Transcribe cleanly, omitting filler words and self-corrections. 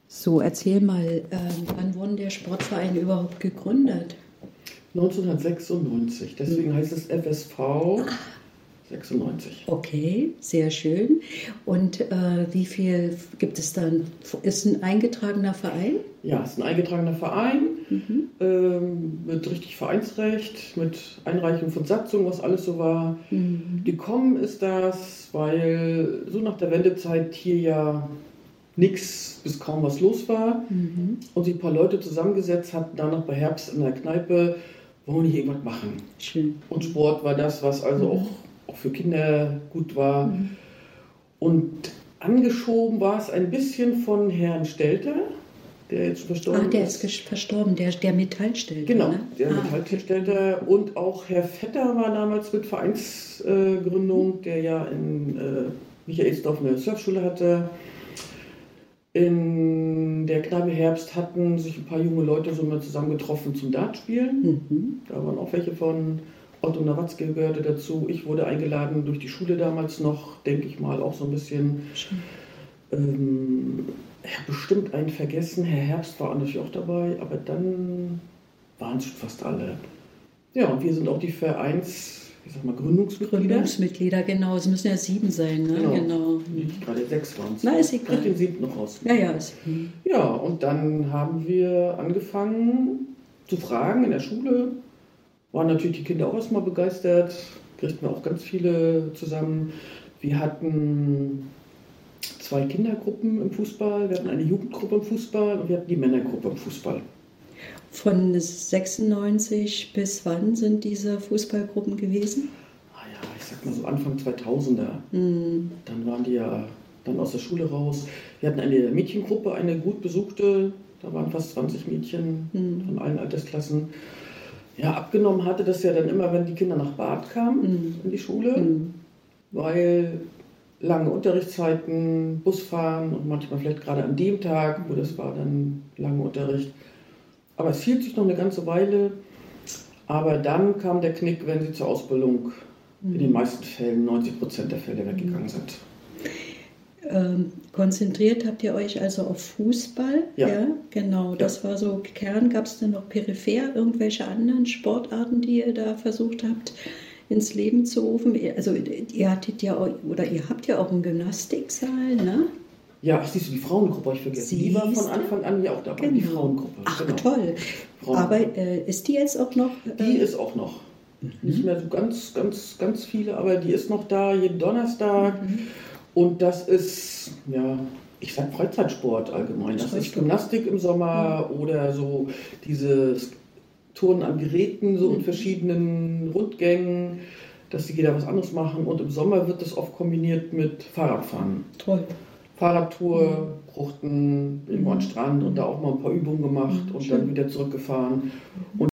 So, erzähl mal, wann wurde der Sportverein überhaupt gegründet? 1996, deswegen heißt es FSV 96. Okay, sehr schön. Und wie viel gibt es dann? Ist ein eingetragener Verein? Ja, es ist ein eingetragener Verein mit richtig Vereinsrecht, mit Einreichung von Satzung, was alles so war. Gekommen ist das, weil so nach der Wendezeit hier ja nichts bis kaum was los war und sich ein paar Leute zusammengesetzt hatten, danach bei Herbst in der Kneipe, wollen wir nicht irgendwas machen. Schön. Und Sport war das, was also auch für Kinder gut war. Und angeschoben war es ein bisschen von Herrn Stelter, der jetzt verstorben ist. Der ist verstorben, der Metallstelter. Genau, ne? der Metallstelter. Und auch Herr Vetter war damals mit Vereinsgründung, der ja in Michaelsdorf eine Surfschule hatte. In der Kneipe Herbst hatten sich ein paar junge Leute so mal zusammengetroffen zum Dartspielen. Da waren auch welche von Otto Nawatzke gehörte dazu. Ich wurde eingeladen durch die Schule damals noch, denke ich mal, auch so ein bisschen. Ich habe bestimmt einen vergessen. Herr Herbst war natürlich auch dabei, aber dann waren es schon fast alle. Ja, und wir sind auch die Gründungsmitglieder. Gründungsmitglieder, genau. Es müssen ja 7 sein, ne? Genau. Gerade 6 waren es. Na, ist egal. Ich den 7. noch raus. Ja. Ja, und dann haben wir angefangen zu fragen in der Schule. Waren natürlich die Kinder auch erstmal begeistert. Kriegten wir auch ganz viele zusammen. Wir hatten 2 Kindergruppen im Fußball. Wir hatten eine Jugendgruppe im Fußball und wir hatten die Männergruppe im Fußball. Von 96 bis wann sind diese Fußballgruppen gewesen? Ich sag mal so Anfang 2000er. Dann waren die ja dann aus der Schule raus. Wir hatten eine Mädchengruppe, eine gut besuchte. Da waren fast 20 Mädchen von allen Altersklassen. Ja, abgenommen hatte das ja dann immer, wenn die Kinder nach Bad kamen in die Schule, weil lange Unterrichtszeiten, Busfahren und manchmal vielleicht gerade an dem Tag, wo das war dann lange Unterricht. Aber es hielt sich noch eine ganze Weile. Aber dann kam der Knick, wenn sie zur Ausbildung in den meisten Fällen, 90% der Fälle weggegangen sind. Konzentriert habt ihr euch also auf Fußball? Ja, genau. Das war so Kern. Gab es denn noch peripher irgendwelche anderen Sportarten, die ihr da versucht habt ins Leben zu rufen? Also ihr habt ja auch einen Gymnastiksaal, ne? Ja, siehst du, die Frauengruppe habe ich vergessen. Die war von Anfang an ja auch dabei, genau. Die Frauengruppe. Ach, toll. Aber ist die jetzt auch noch? Die ist auch noch. Nicht mehr so ganz viele, aber die ist noch da, jeden Donnerstag. Und das ist, ja, ich sag Freizeitsport allgemein. Das ist Gymnastik im Sommer oder so dieses Turnen an Geräten, so in verschiedenen Rundgängen, dass jeder was anderes machen. Und im Sommer wird das oft kombiniert mit Fahrradfahren. Toll. Fahrradtour, Bruchten, irgendwo am Strand und da auch mal ein paar Übungen gemacht und dann wieder zurückgefahren. Und